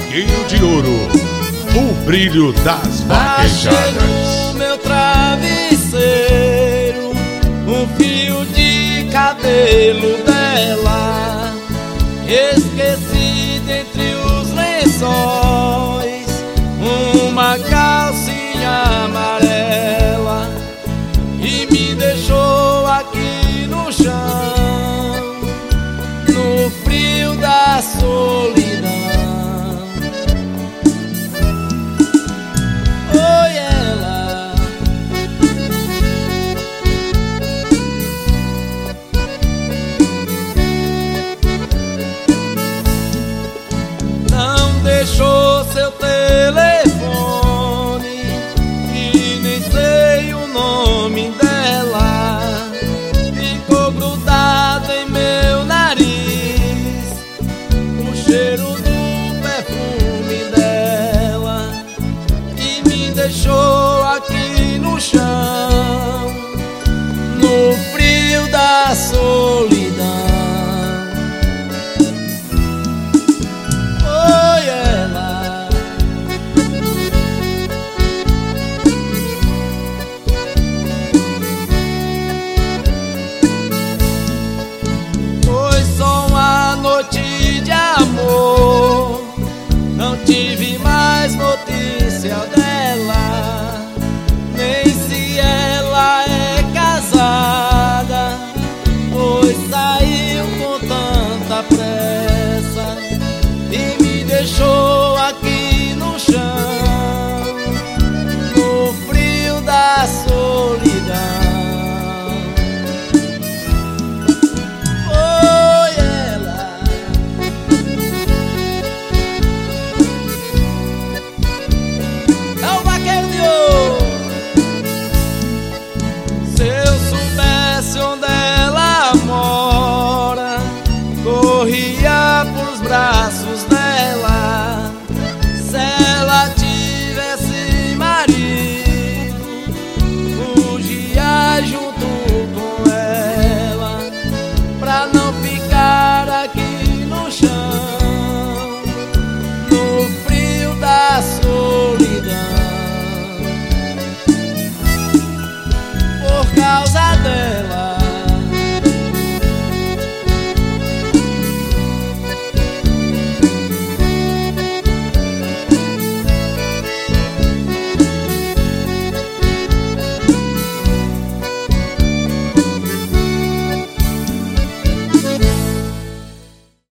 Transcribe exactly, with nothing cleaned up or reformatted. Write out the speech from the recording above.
Pingueiro de Ouro, o brilho das vaquejadas. Achei no meu travesseiro um fio de cabelo dela, esqueci dentre os lençóis uma calcinha amarela, e me deixou aqui no chão, no frio da solidão.